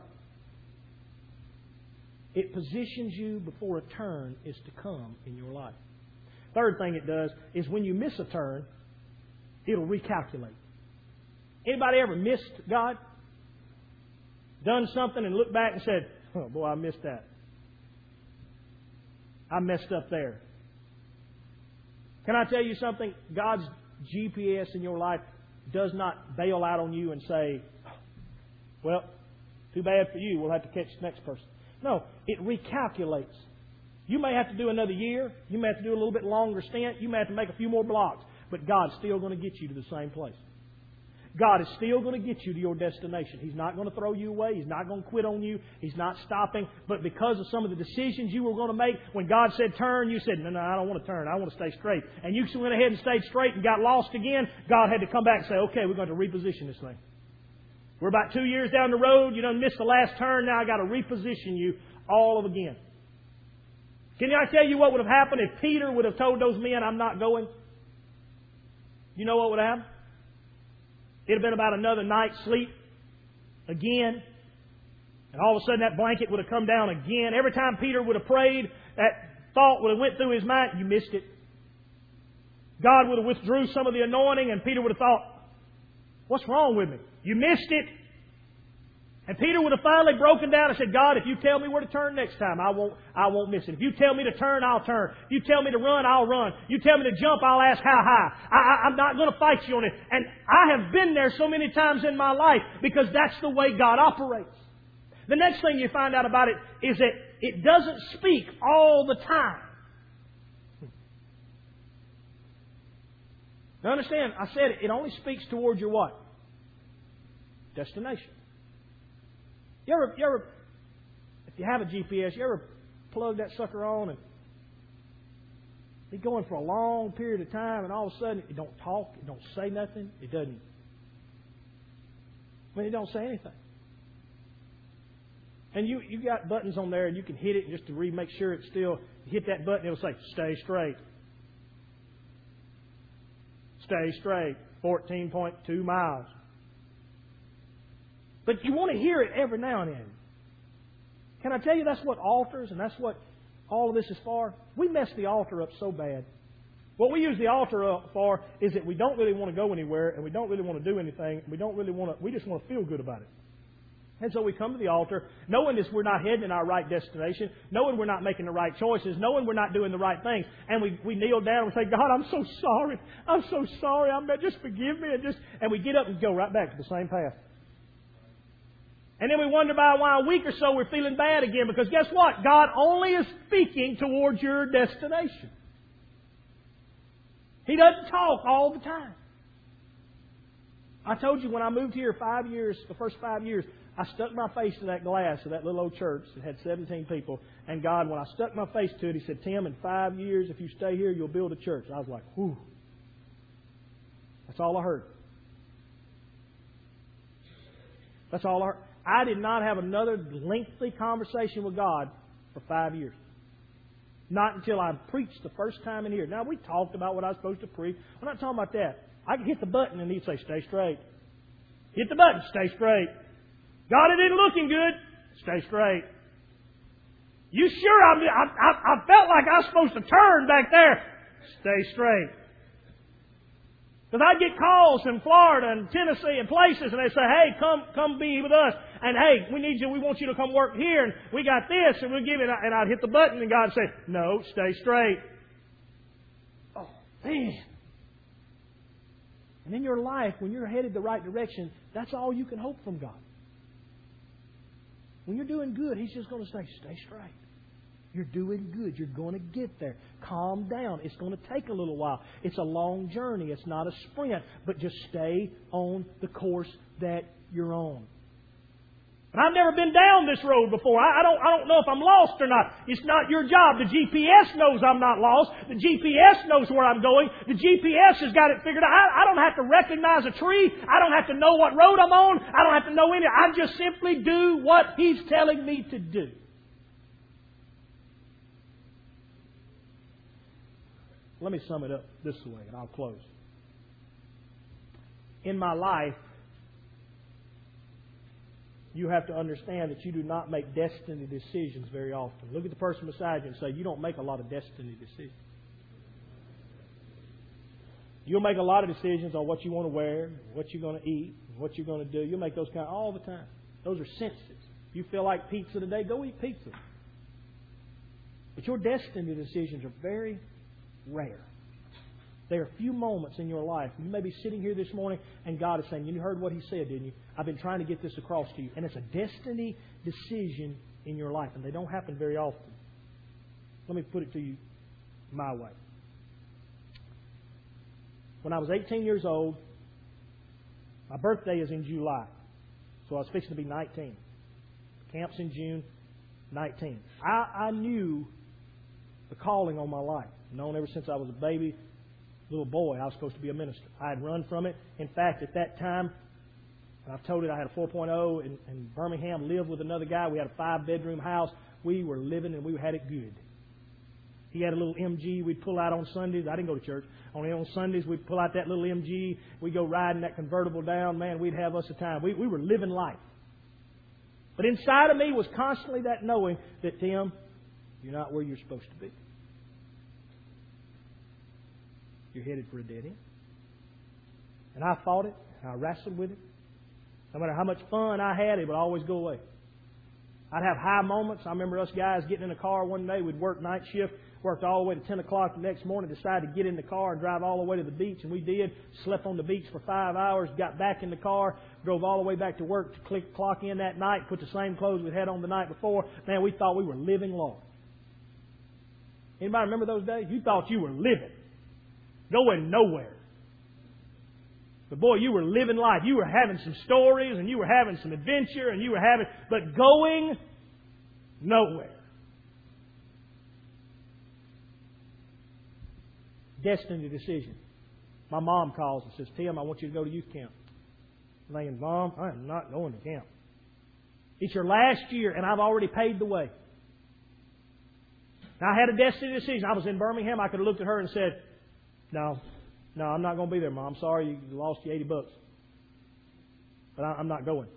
It positions you before a turn is to come in your life. Third thing it does is when you miss a turn, it'll recalculate. Anybody ever missed God? Done something and looked back and said, oh, boy, I missed that. I messed up there. Can I tell you something? God's GPS in your life does not bail out on you and say, well, too bad for you. We'll have to catch the next person. No, it recalculates. You may have to do another year. You may have to do a little bit longer stint. You may have to make a few more blocks. But God's still going to get you to the same place. God is still going to get you to your destination. He's not going to throw you away. He's not going to quit on you. He's not stopping. But because of some of the decisions you were going to make, when God said turn, you said, no, I don't want to turn. I want to stay straight. And you went ahead and stayed straight and got lost again. God had to come back and say, okay, we're going to reposition this thing. We're about 2 years down the road. You done missed the last turn. Now I got to reposition you all of again. Can I tell you what would have happened if Peter would have told those men, I'm not going? You know what would have happened? It would have been about another night's sleep again. And all of a sudden that blanket would have come down again. Every time Peter would have prayed, that thought would have went through his mind. You missed it. God would have withdrew some of the anointing and Peter would have thought, What's wrong with me? You missed it. And Peter would have finally broken down and said, God, if you tell me where to turn next time, I won't miss it. If you tell me to turn, I'll turn. If you tell me to run, I'll run. You tell me to jump, I'll ask how high. I'm not going to fight you on it. And I have been there so many times in my life because that's the way God operates. The next thing you find out about it is that it doesn't speak all the time. Now understand, I said it only speaks towards your what? Destination. You ever, if you have a GPS, you ever plug that sucker on and be going for a long period of time and all of a sudden it don't talk, it don't say nothing, it doesn't. It don't say anything. And you got buttons on there and you can hit it just to make sure it's still, you hit that button, it'll say, stay straight. Stay straight. 14.2 miles. But you want to hear it every now and then. Can I tell you that's what altars and that's what all of this is for? We mess the altar up so bad. What we use the altar up for is that we don't really want to go anywhere and we don't really want to do anything. We just want to feel good about it. And so we come to the altar knowing that we're not heading in our right destination, knowing we're not making the right choices, knowing we're not doing the right things. And we kneel down and we say, God, I'm so sorry. I'm so sorry. Just forgive me. And we get up and go right back to the same path. And then we wonder about why a week or so we're feeling bad again. Because guess what? God only is speaking towards your destination. He doesn't talk all the time. I told you when I moved here 5 years, the first 5 years, I stuck my face to that glass of that little old church that had 17 people. And God, when I stuck my face to it, He said, Tim, in 5 years, if you stay here, you'll build a church. And I was like, whew. That's all I heard. That's all I heard. I did not have another lengthy conversation with God for 5 years. Not until I preached the first time in here. Now, we talked about what I was supposed to preach. We're not talking about that. I could hit the button and He'd say, stay straight. Hit the button, stay straight. God, it isn't looking good. Stay straight. You sure? I felt like I was supposed to turn back there. Stay straight. Because I'd get calls in Florida and Tennessee and places, and they say, hey, come be with us. And hey, we need you. We want you to come work here. And we got this, and we'll give it. And I'd hit the button, and God would say, no, stay straight. Oh, man. And in your life, when you're headed the right direction, that's all you can hope from God. When you're doing good, He's just going to say, stay straight. You're doing good. You're going to get there. Calm down. It's going to take a little while. It's a long journey. It's not a sprint. But just stay on the course that you're on. And I've never been down this road before. I don't know if I'm lost or not. It's not your job. The GPS knows I'm not lost. The GPS knows where I'm going. The GPS has got it figured out. I don't have to recognize a tree. I don't have to know what road I'm on. I don't have to know any. I just simply do what He's telling me to do. Let me sum it up this way, and I'll close. In my life, you have to understand that you do not make destiny decisions very often. Look at the person beside you and say, you don't make a lot of destiny decisions. You'll make a lot of decisions on what you want to wear, what you're going to eat, what you're going to do. You'll make those kind all the time. Those are senses. If you feel like pizza today, go eat pizza. But your destiny decisions are very rare. There are few moments in your life. You may be sitting here this morning and God is saying, you heard what He said, didn't you? I've been trying to get this across to you. And it's a destiny decision in your life. And they don't happen very often. Let me put it to you my way. When I was 18 years old, my birthday is in July. So I was fixing to be 19. Camp's in June, 19. I knew the calling on my life. Known ever since I was a baby, little boy, I was supposed to be a minister. I had run from it. In fact, at that time, and I've told it, I had a 4.0 in Birmingham, lived with another guy. We had a 5-bedroom house. We were living and we had it good. He had a little MG we'd pull out on Sundays. I didn't go to church. Only on Sundays we'd pull out that little MG. We'd go riding that convertible down. Man, we'd have us a time. We were living life. But inside of me was constantly that knowing that, Tim, you're not where you're supposed to be. You're headed for a dead end. And I fought it. I wrestled with it. No matter how much fun I had, it would always go away. I'd have high moments. I remember us guys getting in the car one day. We'd work night shift, worked all the way to 10 o'clock the next morning, decided to get in the car and drive all the way to the beach, and we did. Slept on the beach for 5 hours, got back in the car, drove all the way back to work to clock in that night, put the same clothes we had on the night before. Man, we thought we were living large. Anybody remember those days? You thought you were living. Going nowhere. But boy, you were living life. You were having some stories, and you were having some adventure, and you were having, but going nowhere. Destiny decision. My mom calls and says, Tim, I want you to go to youth camp. I'm thinking, Mom, I am not going to camp. It's your last year, and I've already paid the way. Now, I had a destiny decision. I was in Birmingham. I could have looked at her and said, No, I'm not going to be there, Mom. I'm sorry you lost you $80. But I'm not going.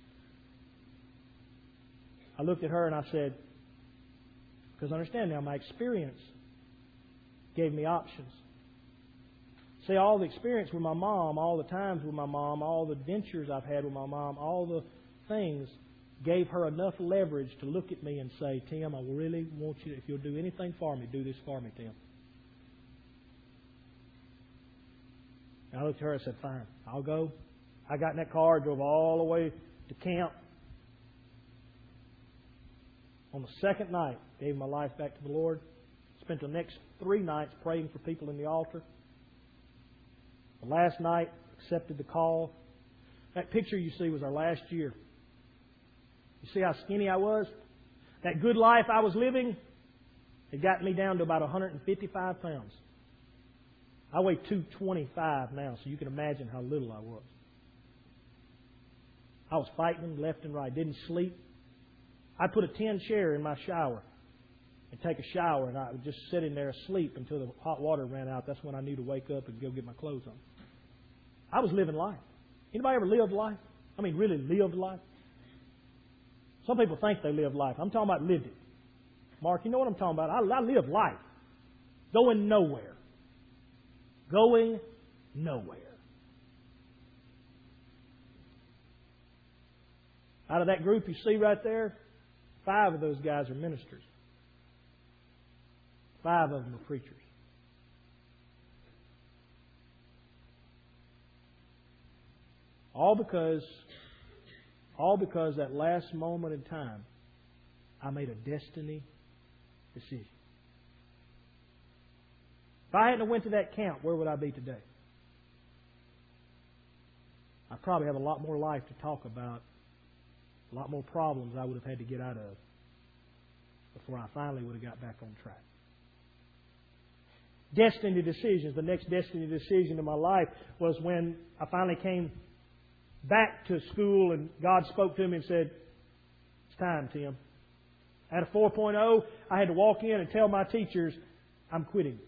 I looked at her and I said, because understand now, my experience gave me options. See, all the experience with my mom, all the times with my mom, all the adventures I've had with my mom, all the things gave her enough leverage to look at me and say, Tim, I really want you, if you'll do anything for me, do this for me, Tim. And I looked at her and said, fine, I'll go. I got in that car, drove all the way to camp. On the second night, gave my life back to the Lord. Spent the next 3 nights praying for people in the altar. The last night, accepted the call. That picture you see was our last year. You see how skinny I was? That good life I was living had gotten me down to about 155 pounds. I weigh 225 now, so you can imagine how little I was. I was fighting left and right, didn't sleep. I'd put a 10 chair in my shower and take a shower, and I would just sit in there asleep until the hot water ran out. That's when I knew to wake up and go get my clothes on. I was living life. Anybody ever lived life? I mean, really lived life? Some people think they live life. I'm talking about lived it. Mark, you know what I'm talking about? I live life. Going nowhere. Going nowhere. Out of that group you see right there, 5 of those guys are ministers. 5 of them are preachers. All because that last moment in time, I made a destiny decision. If I hadn't went to that camp, where would I be today? I'd probably have a lot more life to talk about, a lot more problems I would have had to get out of before I finally would have got back on track. Destiny decisions. The next destiny decision in my life was when I finally came back to school and God spoke to me and said, it's time, Tim. At a 4.0, I had to walk in and tell my teachers, I'm quitting.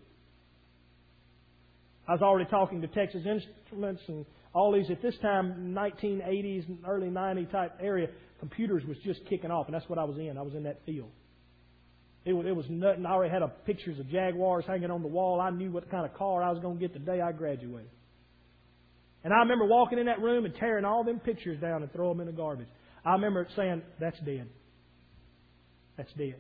I was already talking to Texas Instruments and all these. At this time, 1980s and early 90s type area, computers was just kicking off, and that's what I was in. I was in that field. It was nothing. I already had pictures of Jaguars hanging on the wall. I knew what kind of car I was going to get the day I graduated. And I remember walking in that room and tearing all them pictures down and throwing them in the garbage. I remember saying, that's dead. That's dead.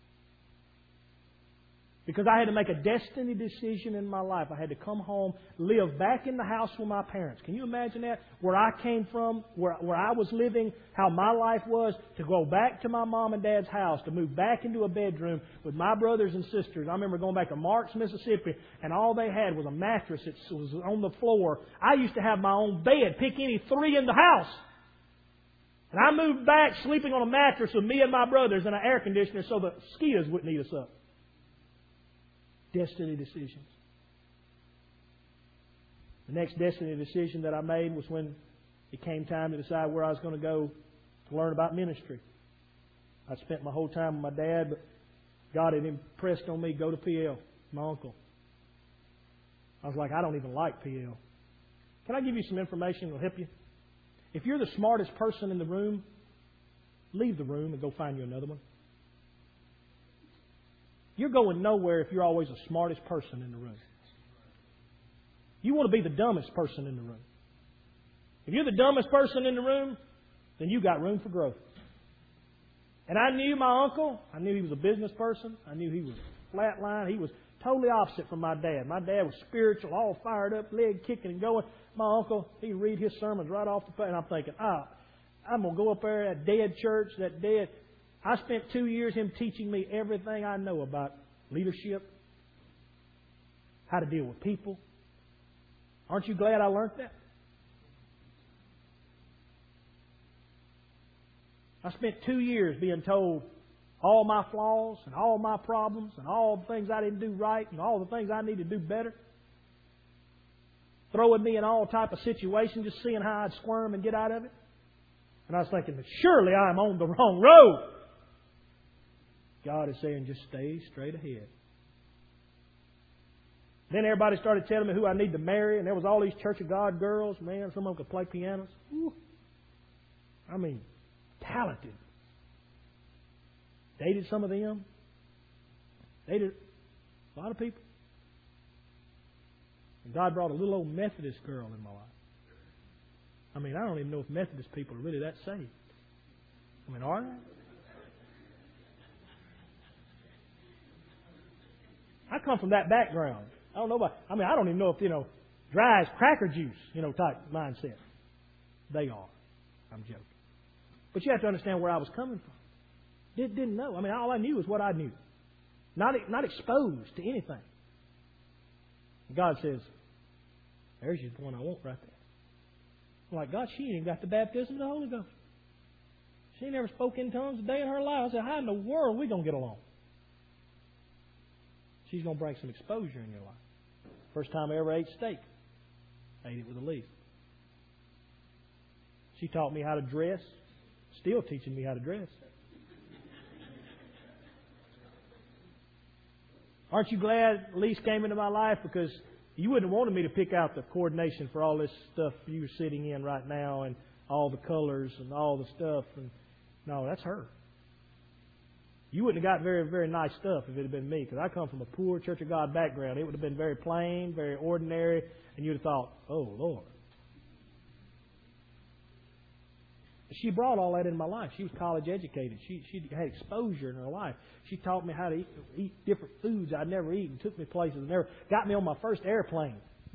Because I had to make a destiny decision in my life. I had to come home, live back in the house with my parents. Can you imagine that? Where I came from, where I was living, how my life was, to go back to my mom and dad's house, to move back into a bedroom with my brothers and sisters. I remember going back to Marks, Mississippi, and all they had was a mattress that was on the floor. I used to have my own bed, pick any 3 in the house. And I moved back sleeping on a mattress with me and my brothers and an air conditioner so the mosquitoes wouldn't eat us up. Destiny decisions. The next destiny decision that I made was when it came time to decide where I was going to go to learn about ministry. I spent my whole time with my dad, but God had impressed on me, go to PL, my uncle. I was like, I don't even like PL. Can I give you some information that will help you? If you're the smartest person in the room, leave the room and go find you another one. You're going nowhere if you're always the smartest person in the room. You want to be the dumbest person in the room. If you're the dumbest person in the room, then you got room for growth. And I knew my uncle. I knew he was a business person. I knew he was flatline. He was totally opposite from my dad. My dad was spiritual, all fired up, leg kicking and going. My uncle, he'd read his sermons right off the page. And I'm thinking, I'm going to go up there at that dead church, that dead. I spent 2 years him teaching me everything I know about leadership, how to deal with people. Aren't you glad I learned that? I spent 2 years being told all my flaws and all my problems and all the things I didn't do right and all the things I need to do better. Throwing me in all type of situations, just seeing how I'd squirm and get out of it. And I was thinking, surely I'm on the wrong road. God is saying, just stay straight ahead. Then everybody started telling me who I need to marry, and there was all these Church of God girls. Man, some of them could play pianos. Woo. I mean, talented. Dated some of them. Dated a lot of people. And God brought a little old Methodist girl in my life. I mean, I don't even know if Methodist people are really that saved. I mean, are they? I come from that background. I don't know about, I don't even know if, dry as cracker juice, type mindset. They are. I'm joking. But you have to understand where I was coming from. Didn't know. All I knew was what I knew. Not exposed to anything. God says, there's the one I want right there. I'm like, God, she ain't even got the baptism of the Holy Ghost. She ain't never spoke in tongues a day in her life. I said, how in the world are we going to get along? She's going to bring some exposure in your life. First time I ever ate steak. I ate it with a leaf. She taught me how to dress. Still teaching me how to dress. Aren't you glad Lise came into my life? Because you wouldn't have wanted me to pick out the coordination for all this stuff you're sitting in right now and all the colors and all the stuff. And no, that's her. You wouldn't have got very, very nice stuff if it had been me, because I come from a poor Church of God background. It would have been very plain, very ordinary, and you'd have thought, oh, Lord. But she brought all that into my life. She was college educated. She had exposure in her life. She taught me how to eat different foods I'd never eaten, took me places, and never got me on my first airplane.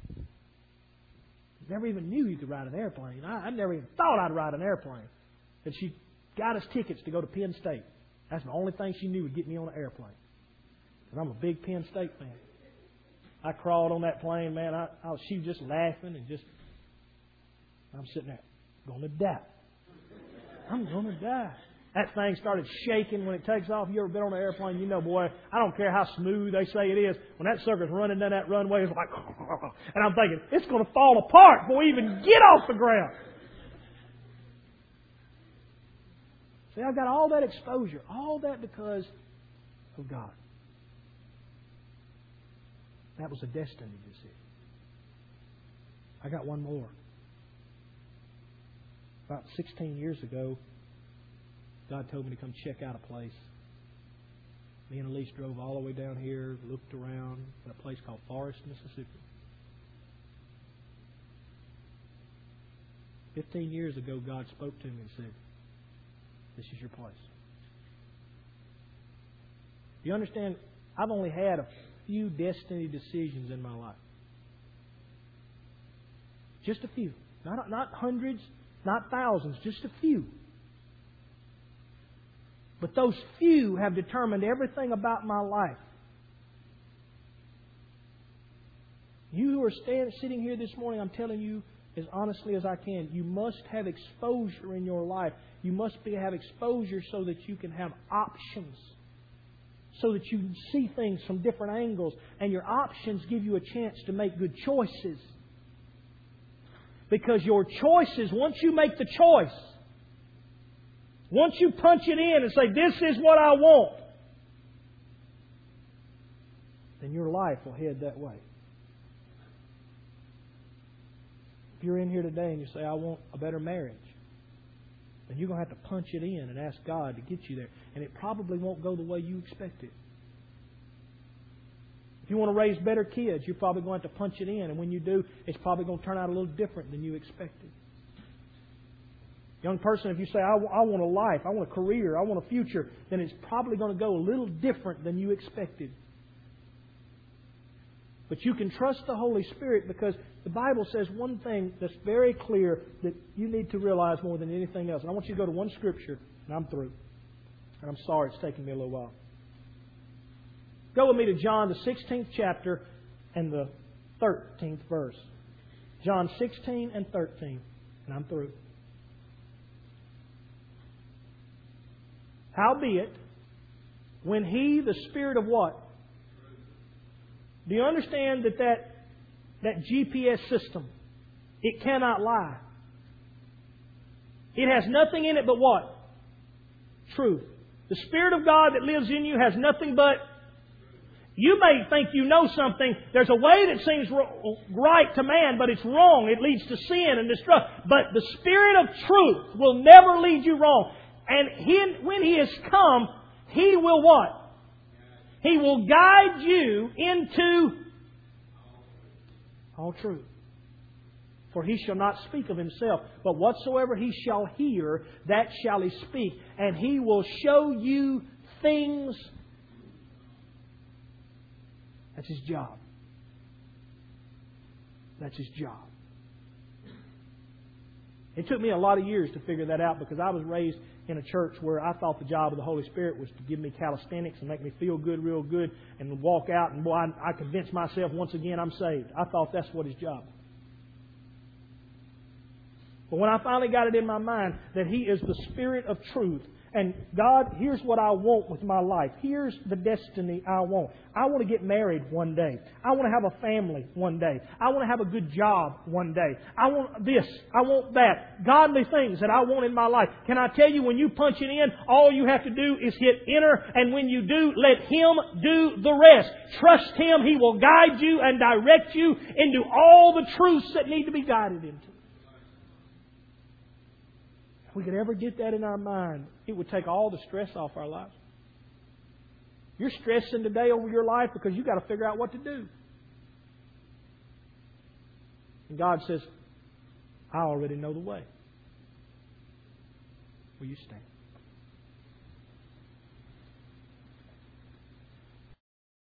Never even knew you could ride an airplane. I never even thought I'd ride an airplane. And she got us tickets to go to Penn State. That's the only thing she knew would get me on an airplane. And I'm a big Penn State fan. I crawled on that plane, man. She was just laughing and I'm sitting there, going to die. I'm going to die. That thing started shaking when it takes off. You ever been on an airplane? You know, boy, I don't care how smooth they say it is. When that sucker's running down that runway, it's like, and I'm thinking, it's going to fall apart before we even get off the ground. See, I've got all that exposure, all that because of God. That was a destiny decision. I got one more. About 16 years ago, God told me to come check out a place. Me and Elise drove all the way down here, looked around at a place called Forest, Mississippi. 15 years ago, God spoke to me and said, this is your place. You understand, I've only had a few destiny decisions in my life. Just a few. Not hundreds, not thousands, just a few. But those few have determined everything about my life. You who are sitting here this morning, I'm telling you as honestly as I can, you must have exposure in your life. You must have exposure so that you can have options. So that you can see things from different angles. And your options give you a chance to make good choices. Because your choices, once you make the choice, once you punch it in and say, this is what I want, then your life will head that way. If you're in here today and you say, I want a better marriage, then you're going to have to punch it in and ask God to get you there. And it probably won't go the way you expect it. If you want to raise better kids, you're probably going to have to punch it in. And when you do, it's probably going to turn out a little different than you expected. Young person, if you say, I want a life, I want a career, I want a future, then it's probably going to go a little different than you expected. But you can trust the Holy Spirit because the Bible says one thing that's very clear that you need to realize more than anything else. And I want you to go to one Scripture, and I'm through. And I'm sorry it's taken me a little while. Go with me to John, the 16th chapter, and the 13th verse. John 16 and 13. And I'm through. Howbeit, when He, the Spirit of what? Do you understand that GPS system, it cannot lie. It has nothing in it but what? Truth. The Spirit of God that lives in you has nothing but... You may think you know something. There's a way that seems right to man, but it's wrong. It leads to sin and destruction. But the Spirit of truth will never lead you wrong. And when He has come, He will what? He will guide you into all truth. For He shall not speak of Himself, but whatsoever He shall hear, that shall He speak. And He will show you things. That's His job. That's His job. It took me a lot of years to figure that out because I was raised in a church where I thought the job of the Holy Spirit was to give me calisthenics and make me feel good, real good, and walk out and boy, I convinced myself once again I'm saved. I thought that's what His job was. But when I finally got it in my mind that He is the Spirit of truth, and God, here's what I want with my life. Here's the destiny I want. I want to get married one day. I want to have a family one day. I want to have a good job one day. I want this. I want that. Godly things that I want in my life. Can I tell you, when you punch it in, all you have to do is hit enter. And when you do, let Him do the rest. Trust Him. He will guide you and direct you into all the truths that need to be guided into. If we could ever get that in our mind, it would take all the stress off our lives. You're stressing today over your life because you've got to figure out what to do. And God says, I already know the way. Will you stand?